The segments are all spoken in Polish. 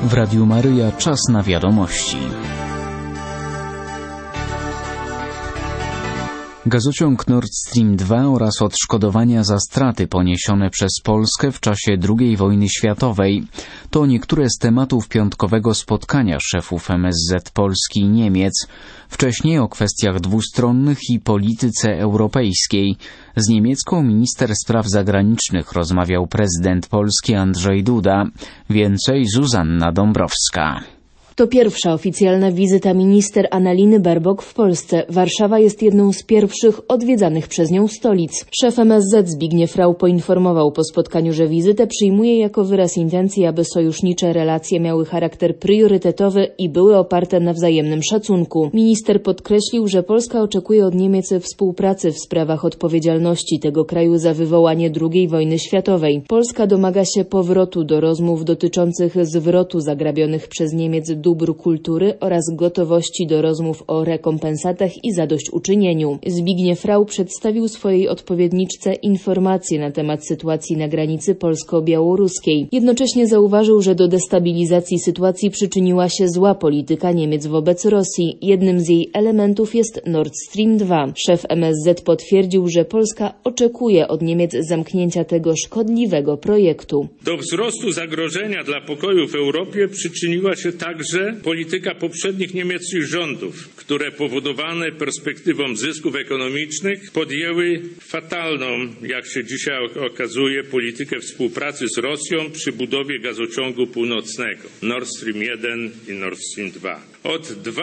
W Radiu Maryja czas na wiadomości. Gazociąg Nord Stream 2 oraz odszkodowania za straty poniesione przez Polskę w czasie II wojny światowej to niektóre z tematów piątkowego spotkania szefów MSZ Polski i Niemiec. Wcześniej o kwestiach dwustronnych i polityce europejskiej. Z niemiecką minister spraw zagranicznych rozmawiał prezydent Polski Andrzej Duda. Więcej Zuzanna Dąbrowska. To pierwsza oficjalna wizyta minister Annaleny Baerbock w Polsce. Warszawa jest jedną z pierwszych odwiedzanych przez nią stolic. Szef MSZ Zbigniew Rau poinformował po spotkaniu, że wizytę przyjmuje jako wyraz intencji, aby sojusznicze relacje miały charakter priorytetowy i były oparte na wzajemnym szacunku. Minister podkreślił, że Polska oczekuje od Niemiec współpracy w sprawach odpowiedzialności tego kraju za wywołanie II wojny światowej. Polska domaga się powrotu do rozmów dotyczących zwrotu zagrabionych przez Niemiec dóbr kultury oraz gotowości do rozmów o rekompensatach i zadośćuczynieniu. Zbigniew Rau przedstawił swojej odpowiedniczce informacje na temat sytuacji na granicy polsko-białoruskiej. Jednocześnie zauważył, że do destabilizacji sytuacji przyczyniła się zła polityka Niemiec wobec Rosji. Jednym z jej elementów jest Nord Stream 2. Szef MSZ potwierdził, że Polska oczekuje od Niemiec zamknięcia tego szkodliwego projektu. Do wzrostu zagrożenia dla pokoju w Europie przyczyniła się także polityka poprzednich niemieckich rządów, które powodowane perspektywą zysków ekonomicznych podjęły fatalną, jak się dzisiaj okazuje, politykę współpracy z Rosją przy budowie gazociągu północnego Nord Stream 1 i Nord Stream 2. Od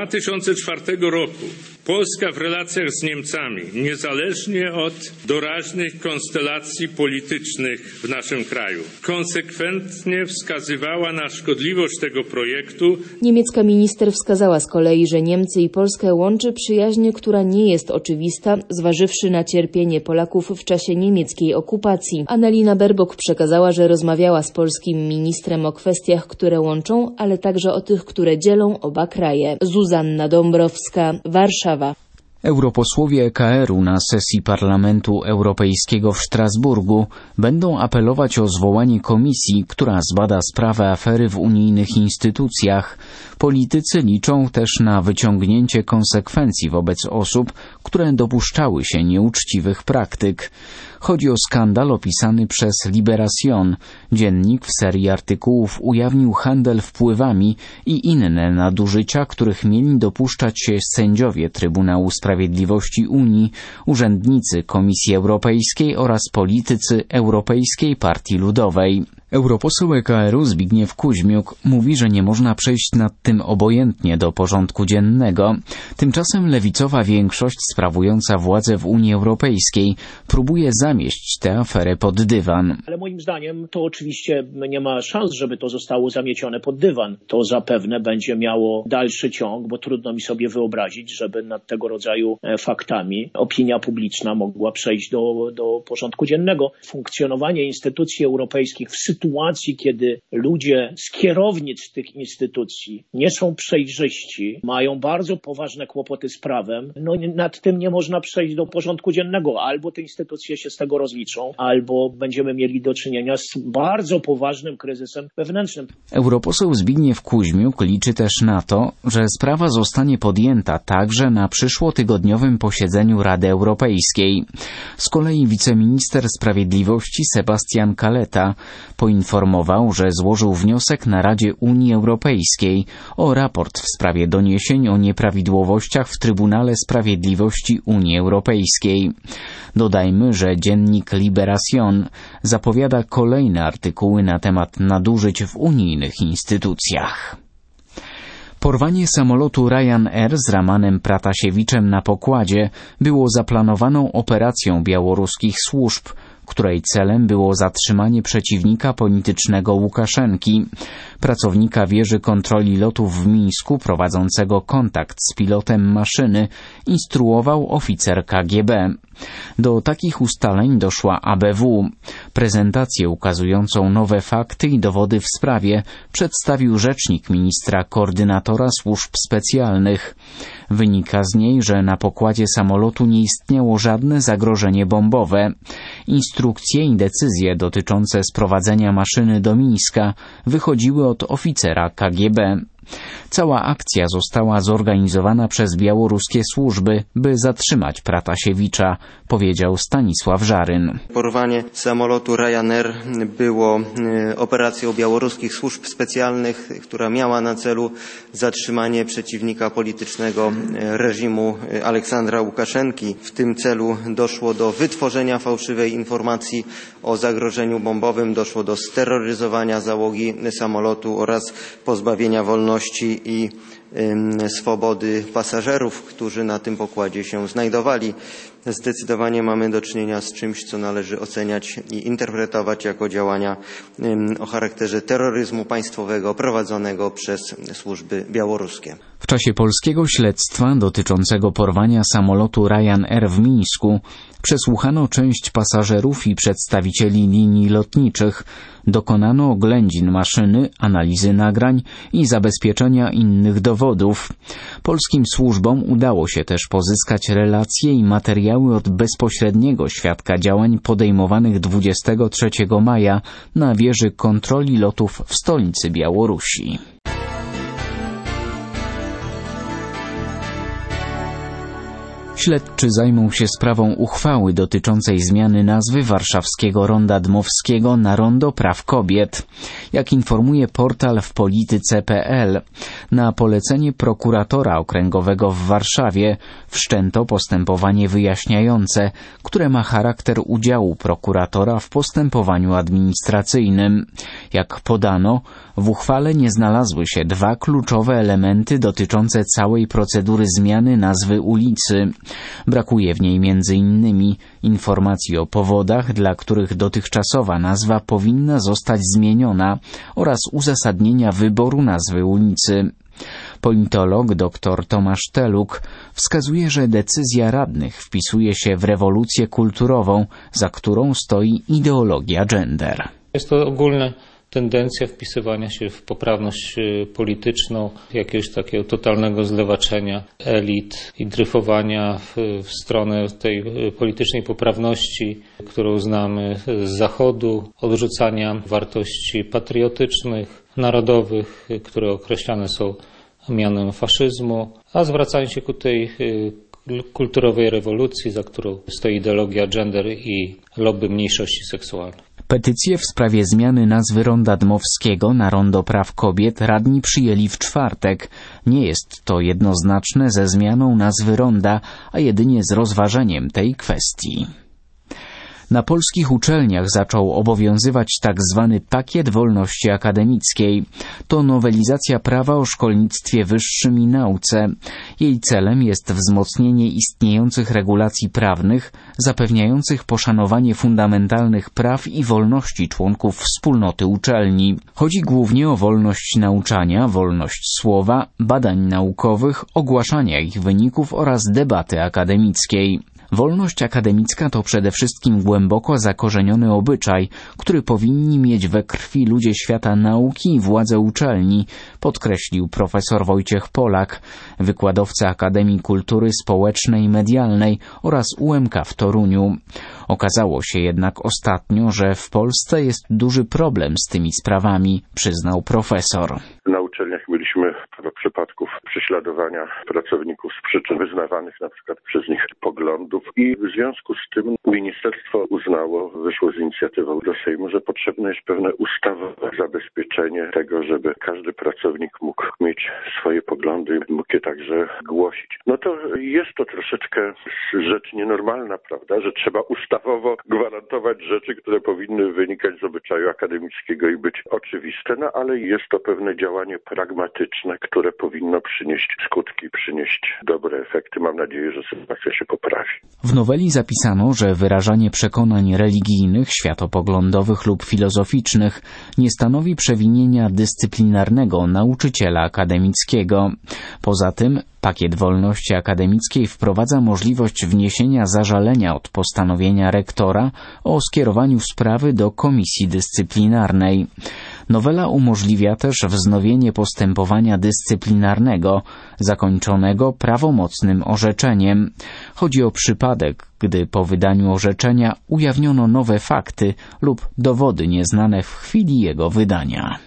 2004 roku Polska w relacjach z Niemcami, niezależnie od doraźnych konstelacji politycznych w naszym kraju, konsekwentnie wskazywała na szkodliwość tego projektu. Niemiecka minister wskazała z kolei, że Niemcy i Polskę łączy przyjaźń, która nie jest oczywista, zważywszy na cierpienie Polaków w czasie niemieckiej okupacji. Annalena Baerbock przekazała, że rozmawiała z polskim ministrem o kwestiach, które łączą, ale także o tych, które dzielą oba kraje. Zuzanna Dąbrowska, Warszawa. Europosłowie EKR-u na sesji Parlamentu Europejskiego w Strasburgu będą apelować o zwołanie komisji, która zbada sprawę afery w unijnych instytucjach. Politycy liczą też na wyciągnięcie konsekwencji wobec osób, które dopuszczały się nieuczciwych praktyk. Chodzi o skandal opisany przez Libération. Dziennik w serii artykułów ujawnił handel wpływami i inne nadużycia, których mieli dopuszczać się sędziowie Trybunału Sprawiedliwości Unii, urzędnicy Komisji Europejskiej oraz politycy Europejskiej Partii Ludowej. Europoseł EKR-u Zbigniew Kuźmiuk mówi, że nie można przejść nad tym obojętnie do porządku dziennego. Tymczasem lewicowa większość sprawująca władzę w Unii Europejskiej próbuje zamieść tę aferę pod dywan. Ale moim zdaniem to oczywiście nie ma szans, żeby to zostało zamiecione pod dywan. To zapewne będzie miało dalszy ciąg, bo trudno mi sobie wyobrazić, żeby nad tego rodzaju faktami opinia publiczna mogła przejść do porządku dziennego. Funkcjonowanie instytucji europejskich w sytuacji, kiedy ludzie z kierownic tych instytucji nie są przejrzyści, mają bardzo poważne kłopoty z prawem, nad tym nie można przejść do porządku dziennego. Albo te instytucje się z tego rozliczą, albo będziemy mieli do czynienia z bardzo poważnym kryzysem wewnętrznym. Europoseł Zbigniew Kuźmiuk liczy też na to, że sprawa zostanie podjęta także na przyszłotygodniowym posiedzeniu Rady Europejskiej. Z kolei wiceminister sprawiedliwości Sebastian Caleta poinformował, że złożył wniosek na Radzie Unii Europejskiej o raport w sprawie doniesień o nieprawidłowościach w Trybunale Sprawiedliwości Unii Europejskiej. Dodajmy, że dziennik Libération zapowiada kolejne artykuły na temat nadużyć w unijnych instytucjach. Porwanie samolotu Ryanair z Ramanem Pratasiewiczem na pokładzie było zaplanowaną operacją białoruskich służb, której celem było zatrzymanie przeciwnika politycznego Łukaszenki, pracownika wieży kontroli lotów w Mińsku prowadzącego kontakt z pilotem maszyny, instruował oficer KGB. Do takich ustaleń doszła ABW. Prezentację ukazującą nowe fakty i dowody w sprawie przedstawił rzecznik ministra koordynatora służb specjalnych. Wynika z niej, że na pokładzie samolotu nie istniało żadne zagrożenie bombowe. Instrukcje i decyzje dotyczące sprowadzenia maszyny do Mińska wychodziły od oficera KGB. Cała akcja została zorganizowana przez białoruskie służby, by zatrzymać Pratasiewicza, powiedział Stanisław Żaryn. Porwanie samolotu Ryanair było operacją białoruskich służb specjalnych, która miała na celu zatrzymanie przeciwnika politycznego reżimu Aleksandra Łukaszenki. W tym celu doszło do wytworzenia fałszywej informacji o zagrożeniu bombowym, doszło do steroryzowania załogi samolotu oraz pozbawienia wolności i swobody pasażerów, którzy na tym pokładzie się znajdowali. Zdecydowanie mamy do czynienia z czymś, co należy oceniać i interpretować jako działania o charakterze terroryzmu państwowego prowadzonego przez służby białoruskie. W czasie polskiego śledztwa dotyczącego porwania samolotu Ryanair w Mińsku przesłuchano część pasażerów i przedstawicieli linii lotniczych. Dokonano oględzin maszyny, analizy nagrań i zabezpieczenia innych dowodów. Polskim służbom udało się też pozyskać relacje i materiały od bezpośredniego świadka działań podejmowanych 23 maja na wieży kontroli lotów w stolicy Białorusi. Śledczy zajmą się sprawą uchwały dotyczącej zmiany nazwy warszawskiego Ronda Dmowskiego na Rondo Praw Kobiet. Jak informuje portal wpolityce.pl, na polecenie prokuratora okręgowego w Warszawie wszczęto postępowanie wyjaśniające, które ma charakter udziału prokuratora w postępowaniu administracyjnym. Jak podano, w uchwale nie znalazły się dwa kluczowe elementy dotyczące całej procedury zmiany nazwy ulicy. Brakuje w niej m.in. informacji o powodach, dla których dotychczasowa nazwa powinna zostać zmieniona oraz uzasadnienia wyboru nazwy ulicy. Politolog dr Tomasz Teluk wskazuje, że decyzja radnych wpisuje się w rewolucję kulturową, za którą stoi ideologia gender. Jest to ogólna tendencja wpisywania się w poprawność polityczną, jakiegoś takiego totalnego zlewaczenia elit i dryfowania w stronę tej politycznej poprawności, którą znamy z Zachodu, odrzucania wartości patriotycznych, narodowych, które określane są mianem faszyzmu, a zwracanie się ku tej kulturowej rewolucji, za którą stoi ideologia gender i lobby mniejszości seksualnych. Petycję w sprawie zmiany nazwy Ronda Dmowskiego na Rondo Praw Kobiet radni przyjęli w czwartek. Nie jest to jednoznaczne ze zmianą nazwy ronda, a jedynie z rozważeniem tej kwestii. Na polskich uczelniach zaczął obowiązywać tzw. pakiet wolności akademickiej. To nowelizacja prawa o szkolnictwie wyższym i nauce. Jej celem jest wzmocnienie istniejących regulacji prawnych, zapewniających poszanowanie fundamentalnych praw i wolności członków wspólnoty uczelni. Chodzi głównie o wolność nauczania, wolność słowa, badań naukowych, ogłaszania ich wyników oraz debaty akademickiej. Wolność akademicka to przede wszystkim głęboko zakorzeniony obyczaj, który powinni mieć we krwi ludzie świata nauki i władze uczelni, podkreślił profesor Wojciech Polak, wykładowca Akademii Kultury Społecznej i Medialnej oraz UMK w Toruniu. Okazało się jednak ostatnio, że w Polsce jest duży problem z tymi sprawami, przyznał profesor. Na uczelniach mieliśmy parę przypadków prześladowania pracowników z przyczyn wyznawanych na przykład przez nich poglądów i w związku z tym ministerstwo uznało, wyszło z inicjatywą do Sejmu, że potrzebne jest pewne ustawowe zabezpieczenie tego, żeby każdy pracownik mógł mieć swoje poglądy, mógł je także głosić. No to jest to troszeczkę rzecz nienormalna, prawda, że trzeba ustawowo gwarantować rzeczy, które powinny wynikać z obyczaju akademickiego i być oczywiste, no ale jest to pewne działanie pragmatyczne, które powinno przynieść skutki, przynieść dobre efekty. Mam nadzieję, że sytuacja się poprawi. W noweli zapisano, że wyrażanie przekonań religijnych, światopoglądowych lub filozoficznych nie stanowi przewinienia dyscyplinarnego nauczyciela akademickiego. Poza tym pakiet wolności akademickiej wprowadza możliwość wniesienia zażalenia od postanowienia rektora o skierowaniu sprawy do komisji dyscyplinarnej. Nowela umożliwia też wznowienie postępowania dyscyplinarnego, zakończonego prawomocnym orzeczeniem. Chodzi o przypadek, gdy po wydaniu orzeczenia ujawniono nowe fakty lub dowody nieznane w chwili jego wydania.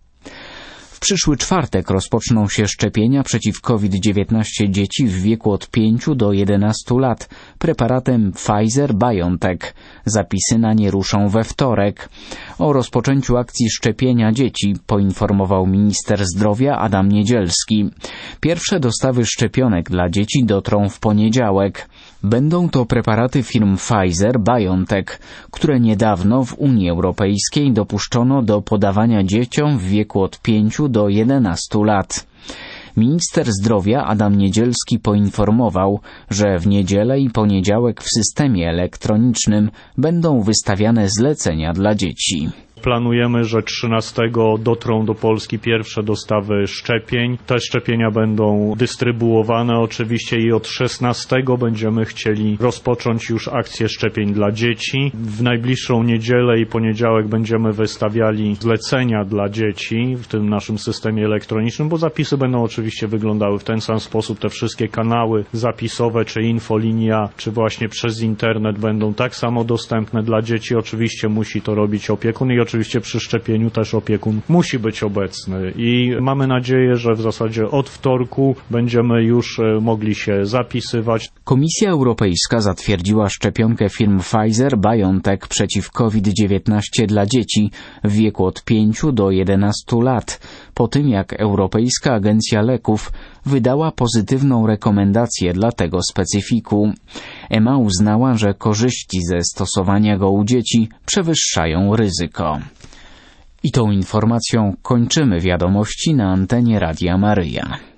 W przyszły czwartek rozpoczną się szczepienia przeciw COVID-19 dzieci w wieku od 5 do 11 lat preparatem Pfizer-BioNTech. Zapisy na nie ruszą we wtorek. O rozpoczęciu akcji szczepienia dzieci poinformował minister zdrowia Adam Niedzielski. Pierwsze dostawy szczepionek dla dzieci dotrą w poniedziałek. Będą to preparaty firm Pfizer-BioNTech, które niedawno w Unii Europejskiej dopuszczono do podawania dzieciom w wieku od 5 do 11 lat. Minister zdrowia Adam Niedzielski poinformował, że w niedzielę i poniedziałek w systemie elektronicznym będą wystawiane zlecenia dla dzieci. Planujemy, że 13 dotrą do Polski pierwsze dostawy szczepień. Te szczepienia będą dystrybuowane oczywiście i od 16 będziemy chcieli rozpocząć już akcję szczepień dla dzieci. W najbliższą niedzielę i poniedziałek będziemy wystawiali zlecenia dla dzieci w tym naszym systemie elektronicznym, bo zapisy będą oczywiście wyglądały w ten sam sposób. Te wszystkie kanały zapisowe, czy infolinia, czy właśnie przez internet będą tak samo dostępne dla dzieci. Oczywiście musi to robić opiekun i oczywiście przy szczepieniu też opiekun musi być obecny i mamy nadzieję, że w zasadzie od wtorku będziemy już mogli się zapisywać. Komisja Europejska zatwierdziła szczepionkę firm Pfizer-BioNTech przeciw COVID-19 dla dzieci w wieku od 5 do 11 lat, po tym jak Europejska Agencja Leków wydała pozytywną rekomendację dla tego specyfiku. EMA uznała, że korzyści ze stosowania go u dzieci przewyższają ryzyko. I tą informacją kończymy wiadomości na antenie Radia Maryja.